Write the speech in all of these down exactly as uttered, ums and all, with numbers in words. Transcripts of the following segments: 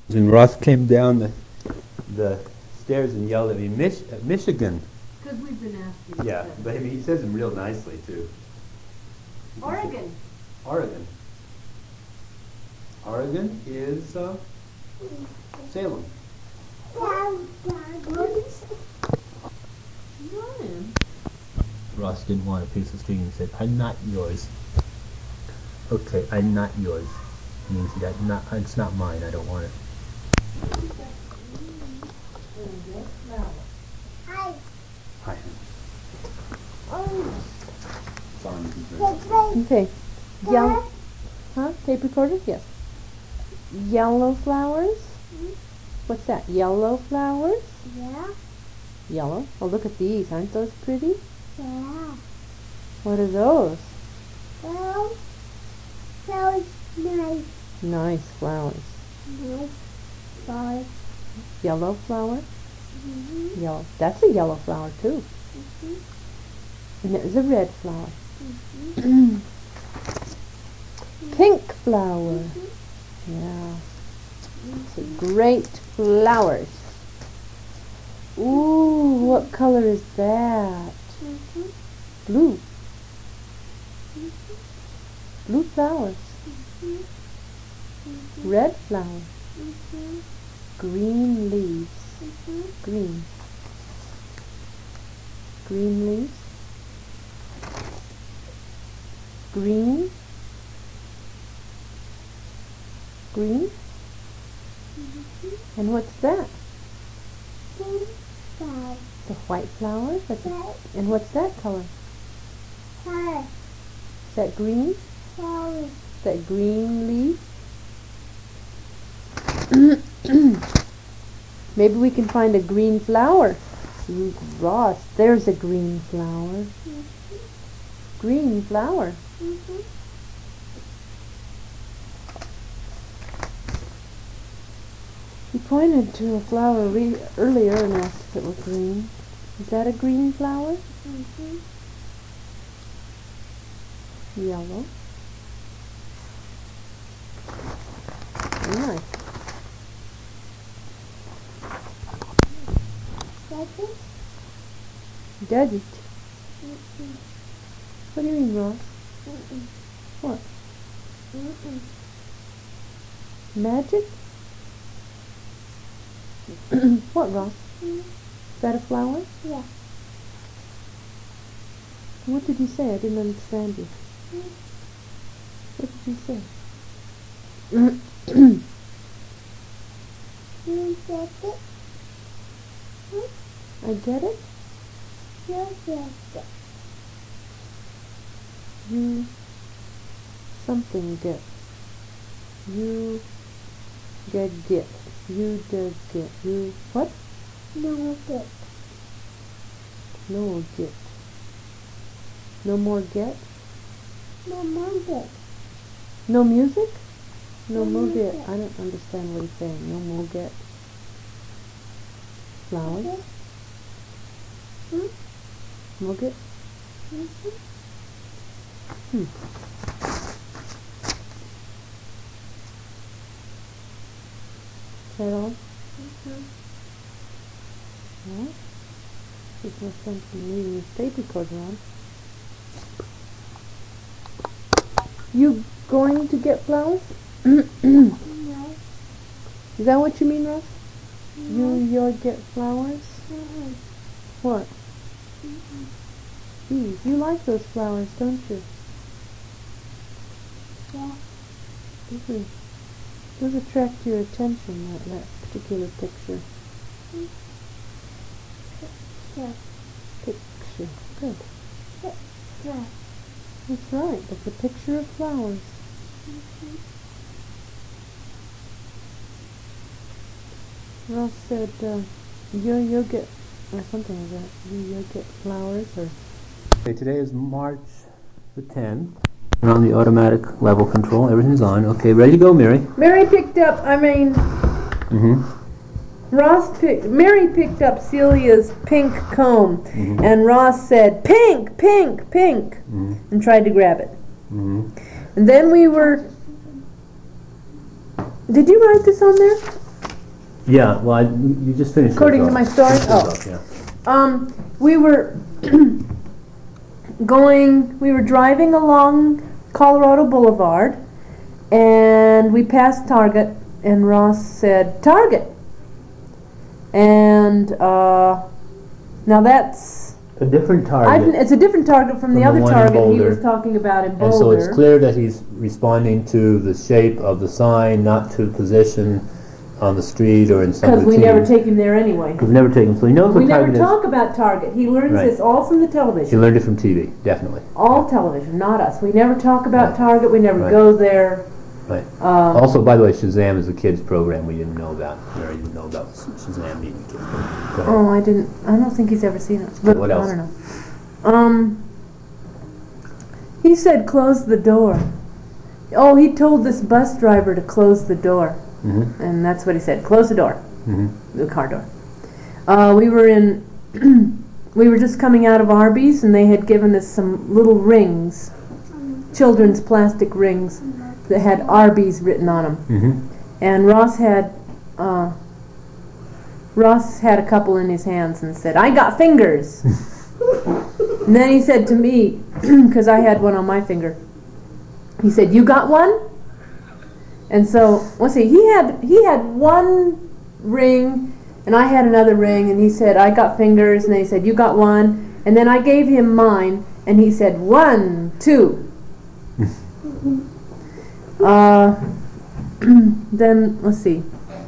And Ross came down the, the stairs and yelled at me, Mich uh, Michigan. Because we've been asking. Yeah, but I mean, he says them real nicely, too. Oregon. Oregon. Oregon is uh, Salem. Ryan. Ross didn't want a piece of string and said, I'm not yours. Okay, I'm not yours. Means that not, it's not mine, I don't want it. Hi. Hi. Oh. Sorry. Okay. Yellow. Huh? Tape recorder? Yes. Yellow flowers? What's that? Yellow flowers? Yeah. Yellow. Oh, look at these. Aren't those pretty? Yeah. What are those? Well, that was nice. Nice flowers. Nice. Bye. Yellow flower? Mm-hmm. Yellow. That's a yellow flower, too. Mm-hmm. And there's a red flower. Mm-hmm. Pink flower. Mm-hmm. Yeah. So great flowers. Ooh, what color is that? Mm-hmm. Blue. Mm-hmm. Blue flowers. Mm-hmm. Mm-hmm. Red flower. Mm-hmm. Green leaves. Mm-hmm. Green. Green leaves. Green. Green. Mm-hmm. And what's that? Pink flower. The white flower? That's a, Red and what's that color? flower. Is that green? Flower. Is that green leaf? Maybe we can find a green flower. Ooh, Ross, there's a green flower. Mm-hmm. Green flower. Mm-hmm. He pointed to a flower re earlier and asked if it was green. Is that a green flower? Mm-hmm. Yellow. Nice. Like it? Does it? Mm-mm. What do you mean, Ross? Mm-mm. What? Mm-mm. Magic? What, Ross? Mm. Is that a flower? Yeah. What did you say? I didn't understand you. Mm. What did you say? You get it? Hmm? I get it? You get it. You something get. You get get. You did get. You what? No get. No get. No more get. No more get. No music? No No more get. music. I don't understand what he's saying. No more get. Flowers? Okay. Hmm? More get? Mm-hmm. Hmm. Is that all? Mm-hmm. Well, there's no sense in leaving this tape recorder on. You going to get flowers? No. Is that what you mean, Russ? You, No. you'll get flowers? Mm-mm. What? Mm-mm. Geez, you like those flowers, don't you? Yeah. Those, are, those attract your attention, that, that particular picture. Yeah. Picture. Good. Yeah. That's right. It's a picture of flowers. Mm-hmm. Ross said, uh, you, you'll get, or something like that. You, you'll get flowers, or... Okay, today is March the tenth. We're on the automatic level control. Everything's on. Okay, ready to go, Mary? Mary picked up, I mean, Mm-hmm. Ross picked, Mary picked up Celia's pink comb, Mhm. and Ross said, pink, pink, pink, Mm-hmm. and tried to grab it. Mm-hmm. And then we were, did you write this on there? Yeah, well, I, you you just finished. According yours to my off. story? Finish yours Oh. off, yeah. Um, we were going, we were driving along Colorado Boulevard, and we passed Target, and Ross said, "Target." And, uh, now that's, A different I target. didn't, it's a different Target from, From the the other one in Target he Boulder. was talking about in And Boulder. so it's clear that he's responding to the shape of the sign, not to position on the street or in some Because we routine. never take him there anyway. We've never taken, so he knows We what never target is. talk about Target. He learns Right. this all from the He television. learned it from T V, definitely. All television, not us. We never talk about Right. Target. We never Right. go there. Right. Um, Also, by the way, Shazam is a kids program we didn't know about. Or you didn't know about Shazam being a kids program. Go ahead. Oh, I didn't. I don't think he's ever seen it. But What else? I don't know. Um, he said close the door. Oh, he told this bus driver to close the door, Mm-hmm. and that's what he said. Close the door, Mm-hmm. the car door. Uh, we were in. We were just coming out of Arby's, and they had given us some little rings, children's plastic rings that had Arby's written on them. Mm-hmm. And Ross had uh, Ross had a couple in his hands and said, "I got fingers." And then he said to me, because I had one on my finger, he said, "You got one?" And so let's see, he had he had one ring, and I had another ring, and he said, "I got fingers," and then he said, "You got one," and then I gave him mine, and he said, "One, two." Uh, then let's see.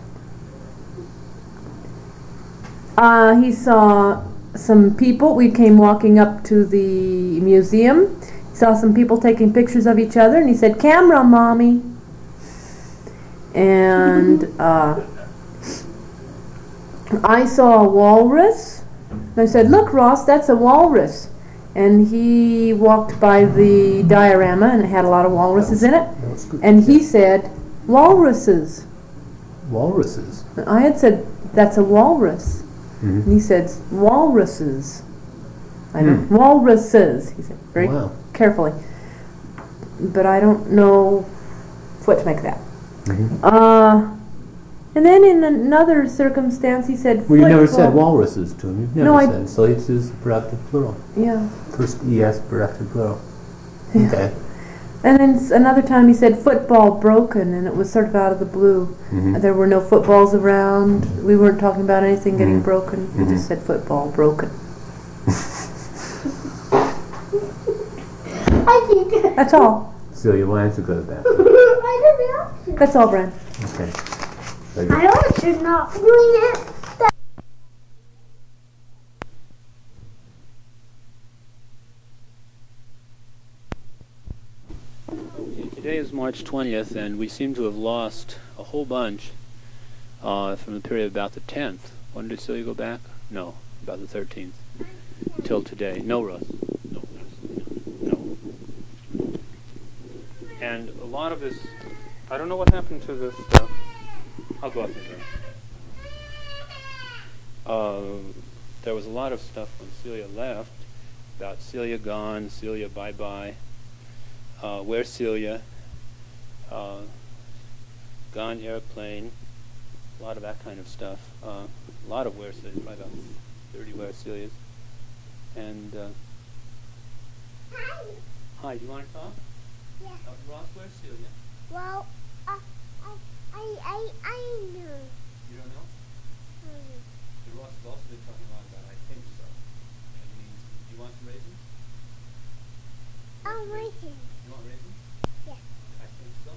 Uh, he saw some people. We came walking up to the museum. He saw some people taking pictures of each other, and he said, "Camera, mommy." And uh, I saw a walrus. I said, "Look, Ross, that's a walrus." And he walked by the diorama, and it had a lot of walruses in it. And he said, "Walruses." Walruses. I had said, "That's a walrus." Mm-hmm. And he said, "Walruses." I don't, Hmm. walruses, he said, very Wow. carefully. But I don't know what to make of that. Mm-hmm. Uh, and then in another circumstance, he said, Well, you never football. said walruses to him. You've never No, I- said. So it's is productive plural. Yeah. First E S productive plural. Yeah. Okay. And then s- another time he said football broken, and it was sort of out of the blue. Mm-hmm. There were no footballs around. We weren't talking about anything getting Mhm. broken. He Mhm. just said football broken. I think That's all. Celia, why don't you go to the bathroom? I don't know. That's all, Brian. Okay. Very good. I also not doing it. Today is March twentieth, and we seem to have lost a whole bunch uh, from the period about the tenth. When did Celia go back? No, about the thirteenth. Till today. No, Russ. No, absolutely not. No. And a lot of this, I don't know what happened to this stuff. I'll go up there. Uh, there was a lot of stuff when Celia left about Celia gone, Celia bye-bye. Uh, where's Celia? Uh, gone airplane. A lot of that kind of stuff. Uh, a lot of where Celia, probably about thirty where Celia's. And, uh, hi, do you want to talk? Yeah. Uh, Ross, where's Celia? Well, uh, I, I, I, I know. You don't know? But Ross has also been talking a lot about I think so. And it means, do you want some raisins? I'm waiting. You want raisins? Yeah. I think so.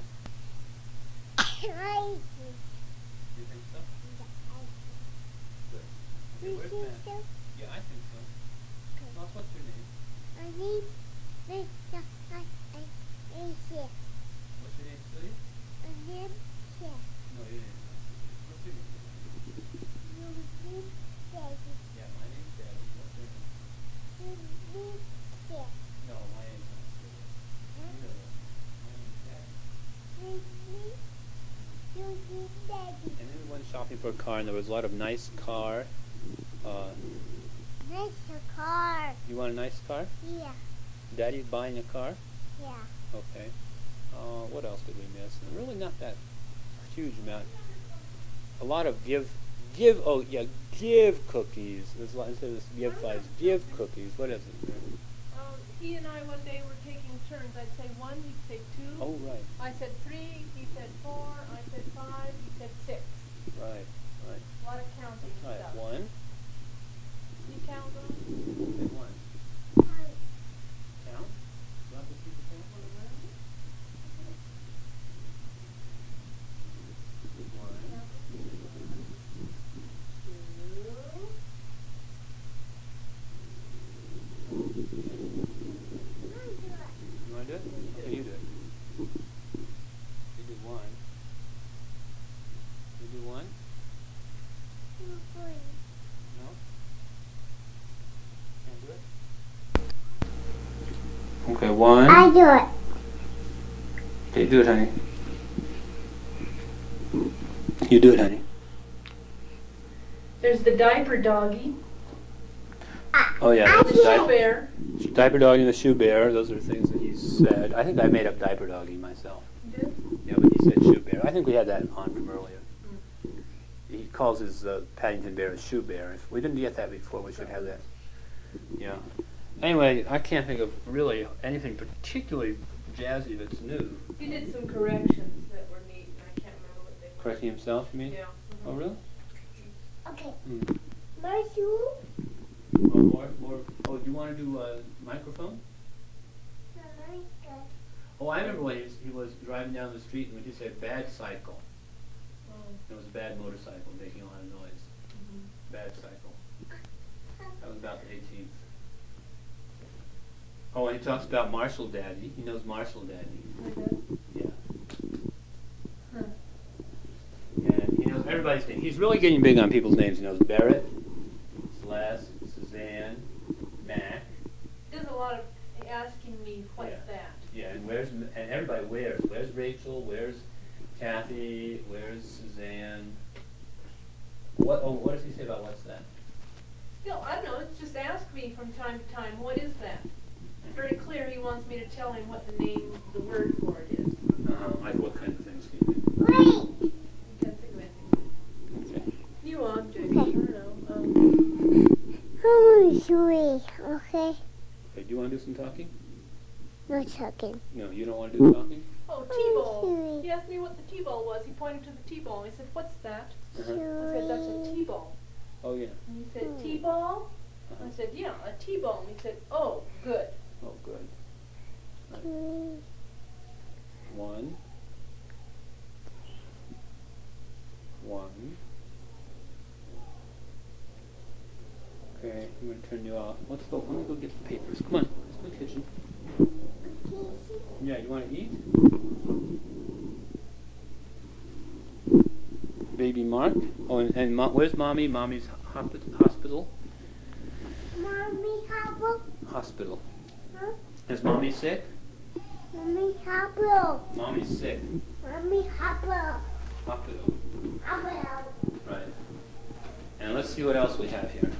I You think so? Good. Okay, You where's think Matt? so? Yeah, I think so. Ross, what's your name? I need this. I, I, I here. What's your name, Celia? I need here. No, your name is not Celia. What's your name? You need daddy. Yeah, my name's Daddy. What's your name? You need here. No, my name's not Celia. You know that. My name's Daddy. You need. You need daddy. And then we went shopping for a car, and there was a lot of nice car. Uh, Nice car. you want a nice car? Yeah. Daddy's buying a car? Yeah. Okay. Uh, what else did we miss? Really not that huge amount. a lot of give, give. Oh yeah, give cookies. There's a lot instead of this give five. Give cookies. What is it? Um, he and I one day were taking turns. I'd say one, he'd say two. Oh right, I said three, he said four, I said five, he said six. right, right. A lot of counting Try it. stuff. One. You count them? Okay, one. Count. You want to see the count? You want to do it? Okay, you do it. You do one. You do one? No? Can't do it? Okay, one. I do it. Okay, do it, honey. You do it, honey. There's the diaper doggy, Oh yeah, I that's the shoe diaper, bear. diaper doggy and the shoe bear. Those are things that he said. I think I made up diaper doggy myself. You did? Yeah, but he said shoe bear. I think we had that on from earlier. He calls his uh, Paddington bear a shoe bear. If we didn't get that before, we should have that. Yeah. Anyway, I can't think of really anything particularly jazzy that's new. He did some corrections that were neat, and I can't remember what they were. Correcting himself, you mean? Yeah. Oh, really? Okay. Hmm. My shoe. Oh, more, more. Oh, do you want to do a microphone? Oh, I remember when he was, he was driving down the street and when he said bad cycle. It was a bad motorcycle making a lot of noise. Bad cycle. That was about the eighteenth. Oh, and he talks about Marshall Daddy. He knows Marshall Daddy. Yeah. And he knows everybody's name. He's really getting big on people's names. He knows Barrett, Celeste, Suzanne, Mac. He does a lot of asking me, what's Yeah. that? Yeah, and where's and everybody where's where's Rachel? Where's Kathy? Where's Suzanne? What? Oh, what does he say about what's that? No, I don't know. It's just ask me from time to time, what is that? Very clear. He wants me to tell him what the name, the word for it is. Uh, like what kind of things can you do? Wait. You can't think of anything. Okay. New object. I don't know. Um, Oh, sweet. Okay. Okay. Do you want to do some talking? No talking. No, you don't want to do talking. oh, Oh, T-ball. sweet. He asked me what the T-ball was. He pointed to the T-ball. He said, what's that? Uh-huh. I said, that's a T-ball. Oh yeah. And he said, T-ball? Uh-huh. I said, yeah, a T-ball. And he said, oh, good. Oh, good. Sweet. One. One. Okay, I'm going to turn you off. Let's go. Let me go get the papers. Come on. Let's go to the kitchen. Yeah, you want to eat? Baby Mark. Oh, and, and mo- where's Mommy? Mommy's hop- hospital. Mommy, help. Hospital. Huh? Is Mommy sick? Mommy, help. Mommy's sick. Mommy, help. Hospital. Help. Right. And let's see what else we have here.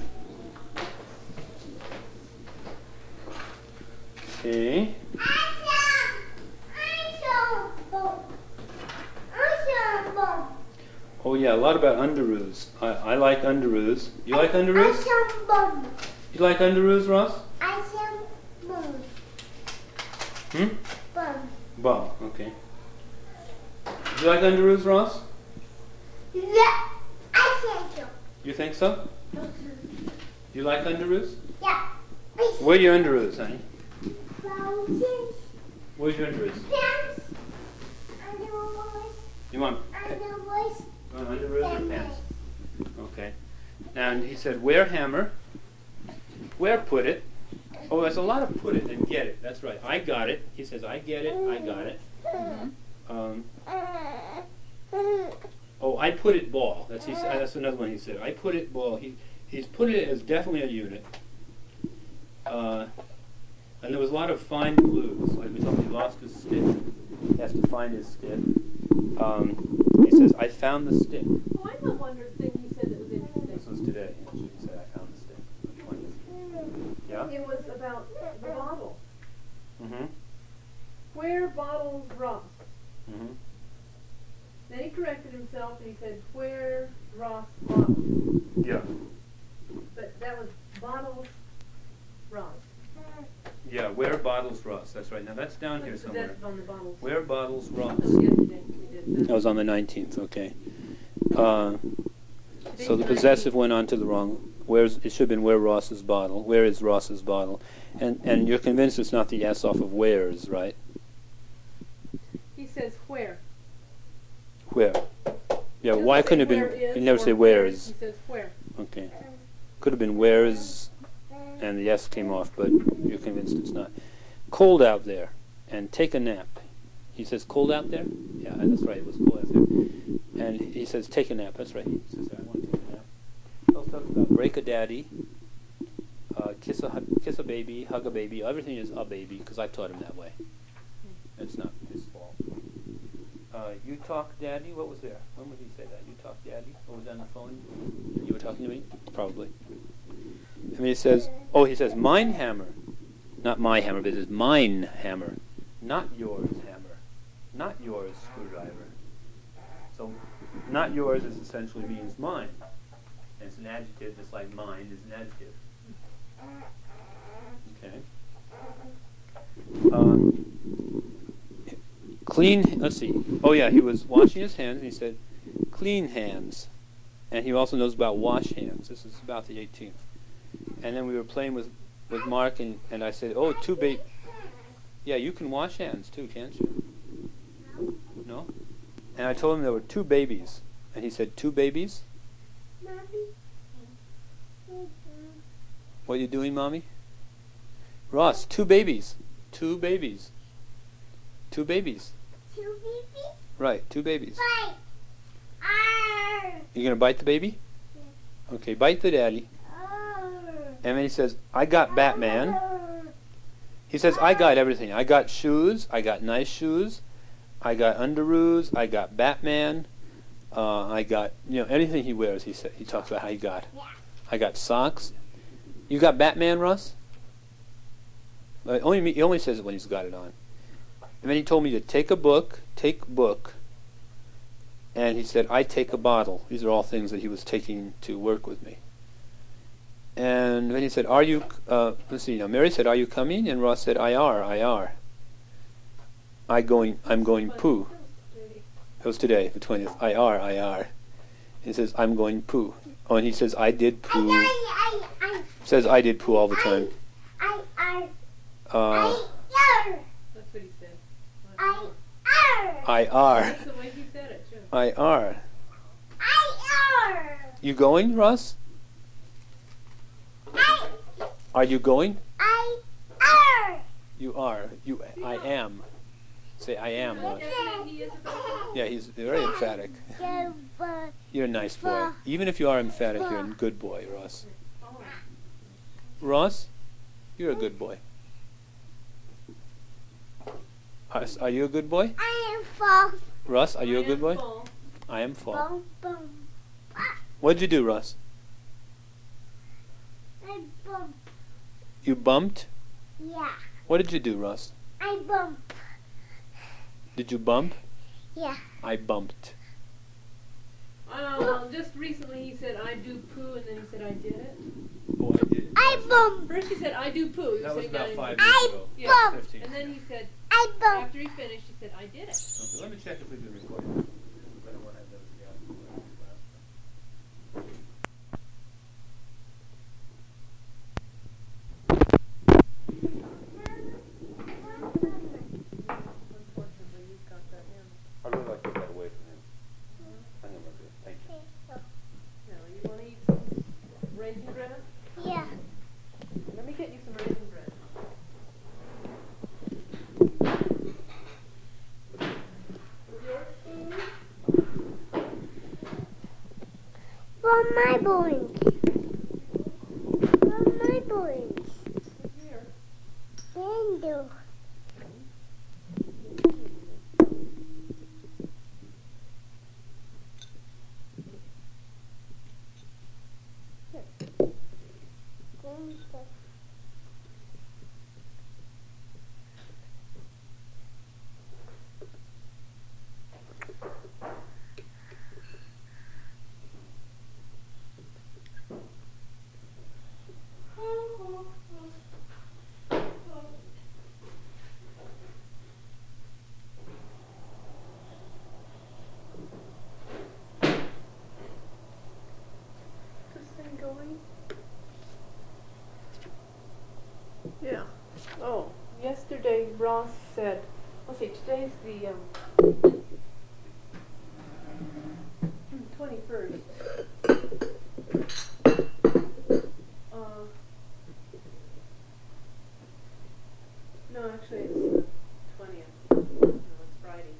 Okay. Oh yeah, a lot about underoos. I, I like underoos. You like underoos? You like underoos, Ross? Hmm? Bum, okay. You like underoos, Ross? Yeah, I think so. You think so? You like underoos? Yeah. Where are your underoos, honey? Roses, Where's your underoos? pants, underwears, You want, underwears, you want underoos or pants? Okay. And he said, where hammer? Where put it? Oh, there's a lot of put it and get it. That's right. I got it. He says, I get it. I got it. Um, oh, I put it ball. That's he. That's another one he said. I put it ball. He he's put it as definitely a unit. Uh, and there was a lot of find glues. Like we told him, he lost his stick. He has to find his stick. Um, he says, I found the stick. Oh, I know one thing he said that was interesting. This was today. Actually, he said, I found the stick. Which one is it? Yeah. It was about the bottle. Mm-hmm. Where bottles Ross? Mm-hmm. Then he corrected himself and he said, where Ross bottles. Yeah. But that was bottles Ross. Yeah, where bottles Ross. That's right. Now that's down here That's somewhere. possessive on the bottles. Where bottles Ross. Oh, yesterday we did that. That was on the nineteenth, okay. Uh, Today's so the possessive went on to the wrong. Where's it should have been where Ross's bottle. Where is Ross's bottle? And and you're convinced it's not the S off of where's, right? He says where. Where? Yeah, Doesn't why say couldn't it have where been? is You never or say where's. He says where. Okay. Could have been where's, and the S came off, but you're convinced it's not. Cold out there, and take a nap. He says cold out there? Yeah, that's right, it was cold out there. And he says take a nap, that's right. He says I want to take a nap. He also talks about break a daddy, uh, kiss a hu- kiss a baby, hug a baby. Everything is a baby, because I taught him that way. It's not his fault. Uh, you talk daddy, what was there? When would he say that? You talk daddy? What was on the phone? You were talking to me? Probably. I mean, he says, oh, he says mine hammer. Not my hammer, but it says mine hammer. Not yours hammer. Not yours screwdriver. So, not yours is essentially means mine. And it's an adjective, just like mine is an adjective. Okay. Um, clean, let's see. Oh yeah, he was washing his hands, and he said, clean hands. And he also knows about wash hands. This is about the eighteenth. And then we were playing with, with Mark, and, and I said, oh, two ba- yeah, you can wash hands too, can't you? No? And I told him there were two babies. And he said, two babies? What are you doing, Mommy? Ross, two babies. Two babies. Two babies. Two babies? Right, two babies. Bite. Arr. You gonna bite the baby? Okay, bite the daddy. Arr. And then he says, I got Batman. He says, I got everything. I got shoes. I got nice shoes. I got underoos. I got Batman. Uh, I got, you know, anything he wears, he said. He talks about how he got. Yeah. I got socks. You got Batman, Russ? Uh, only me, he only says it when he's got it on. And then he told me to take a book, take book, and he said, I take a bottle. These are all things that he was taking to work with me. And then he said, are you, uh, let's see, now Mary said, are you coming? And Ross said, I are, I are. I going, I'm going poo. It was today, the twentieth. I are, I are. He says, I'm going poo. Oh, and he says, I did poo. I, I, I, Says, I did poo all the time. I, I, Uh, I, That's what he said. I, I, I are. That's the way he said it, too. I are. I, You going, Russ? I, Are you going? I, I, You are. You. I am. Say, I am, Russ. Definitely he is a person. Yeah, he's very emphatic. I, You're a nice boy. Even if you are emphatic, you're a good boy, Russ. Ross, you're a good boy. Are, are you a good boy? I am full. Russ, are you I a good am boy? full. I am full. Boom, boom. What'd you do, Russ? I bump. You bumped? Yeah. What did you do, Russ? I bump. Did you bump? Yeah. I bumped. Oh, just recently he said, I do poo, and then he said, I did it. Oh, I did. I bump. First he said, I do poo. He That was saying about in- five I years ago. Yeah. bump. Fifteen. And then he said, I bump. after he finished, he said, I did it. Okay, let me check if we've been recording. I don't want to have those guys. Unfortunately, you've got that in. I really like to get that away from him. I think we're good. Thank you. Now, you want to eat some raisin bread? Yeah. Let me get you some raisin bread. For my boing. For my boing. Here. Window. said, let's see, today's the um, twenty-first. Uh, no, actually it's the twentieth. No, it's Friday.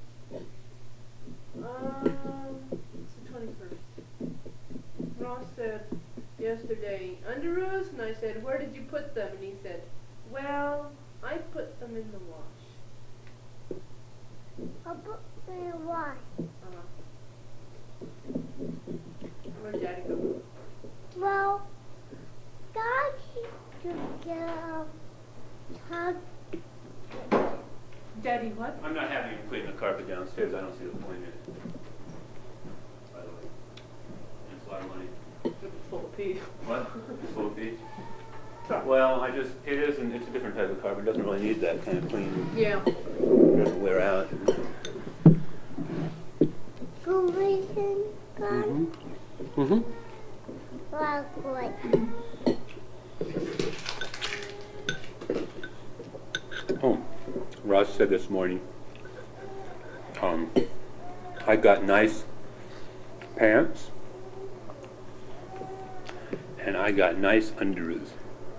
Um, it's the twenty-first. Ross said yesterday, underoos? And I said, where did you put them? And he said, well, I put them in the wash. I'll put me a wash. Uh-huh. Where'd Daddy go? Well, God to get um, hug. Daddy, what? I'm not having you clean the carpet downstairs. I don't see the point in it. By the way, it's a lot of money. It's full of pee. What? Full of pee? Sorry. Well, I just, it isn't, it's a different type of carpet. It doesn't really need that kind of cleaning. Yeah. It doesn't wear out. Go listen, God. Mm-hmm. Well, good. Oh, Ross said this morning, um, I got nice pants and I got nice underoos.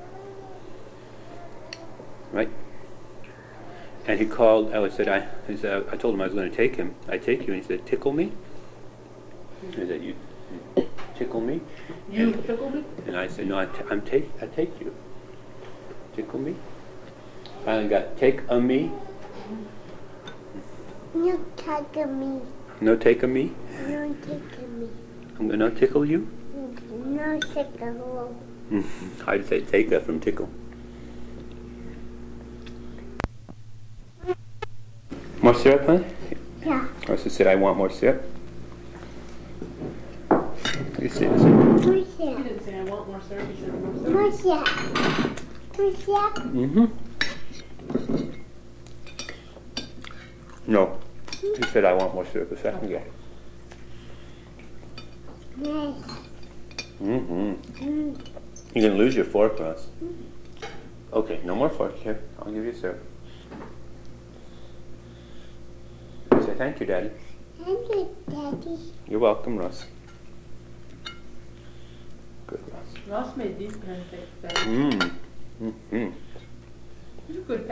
Right? And he called, I said, I, he said, I told him I was going to take him. I take you. And he said, tickle me? I said, you, you tickle me? You and, tickled me? and I said, no, I, t- I'm take, I take you. Tickle me? Finally got take a me. No take me. No take a me. No take me. I'm gonna tickle you. No take a hole. I'd say take a from tickle. More syrup, huh? Yeah. I also said I want more syrup. You see this? Who's He that? didn't say I want more syrup. He said more syrup. Who's that? Who's that? Mm-hmm. No. He said I want more syrup a second ago. Nice. Mm-hmm. Mm. You're gonna lose your fork, Ross. Okay, no more fork here. I'll give you syrup. Say thank you, Daddy. Thank you, Daddy. You're welcome, Ross. Good, Ross. Ross made these pancakes, Daddy. Mmm. Mm-hmm. These are good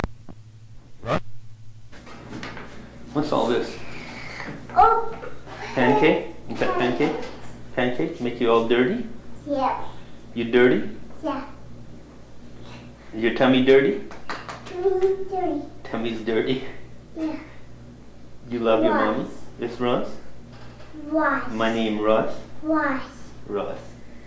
What's all this? Oh. Pancake? Is that pancake? Pancake? Make you all dirty? Yeah. You dirty? Yeah. Is your tummy dirty? Three, three. Tummy's dirty. Yeah. You love your Ross. mommy? It's Ross? Wash. My name Ross? Wash. Ross.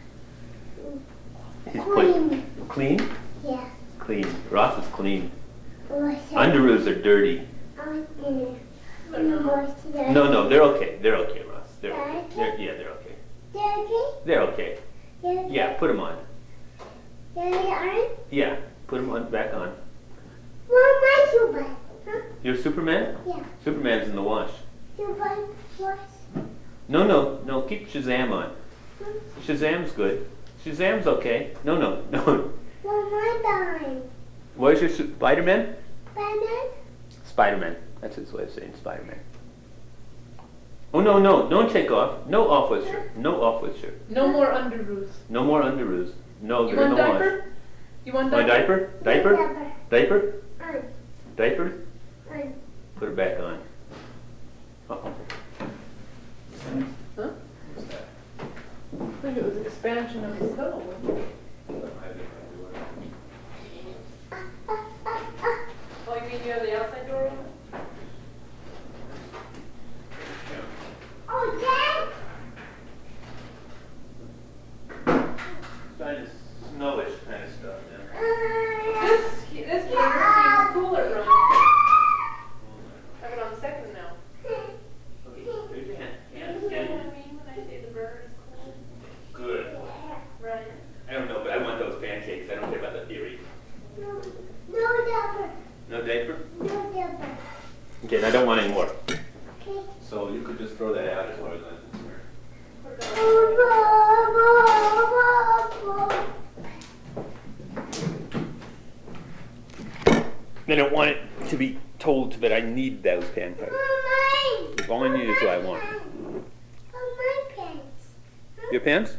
He's Clean. quite clean? Yeah. Clean. Ross is clean. Wash. Underoos are dirty. I'm gonna. I'm wash it. No, no, they're okay. They're okay, Ross. They're okay. Okay. They're, yeah, they're okay. Daddy. They're okay. Daddy. Yeah, put them on. Daddy, on. Yeah, put them on, back on. What my super? Huh? You're Superman? Yeah. Superman's in the wash. Super wash. No, no, no, keep Shazam on. Shazam's good. Shazam's okay. No, no, no. What my time? Where's your su- Spider-Man? Banana. Spider-Man. That's his way of saying Spider-Man. Oh, no, no, don't take off. No off with shirt. No off with shirt. No more underoos. No more underoos. No, You they're want no diaper? wash. You want My diaper? diaper? Diaper? Diaper? On. Diaper? On. Put her back on. Uh-oh. Huh? I think it was expansion of the cuddle. Oh, you mean you have the outside door open? Oh, Dad. Kind of snowish kind of stuff, yeah. Uh, This, this camera seems cooler room. Have it on second now. Okay, here's your hand. You Hand, understand what hand. I mean when I say the burner is cool? Good. Right. I don't know, but I want those pancakes. I don't care about the theory. No, no diaper. No diaper? No diaper. Okay, and I don't want any more. Okay. So you could just throw that out as far as I'm concerned. Put it on. They don't want it to be told that I need those pancakes. If all I need is what I want. Your pants?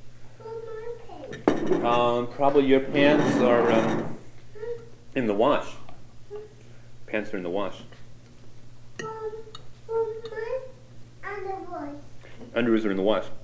Um, probably your pants are um, in the wash. Pants are in the wash. Underoos are in the wash.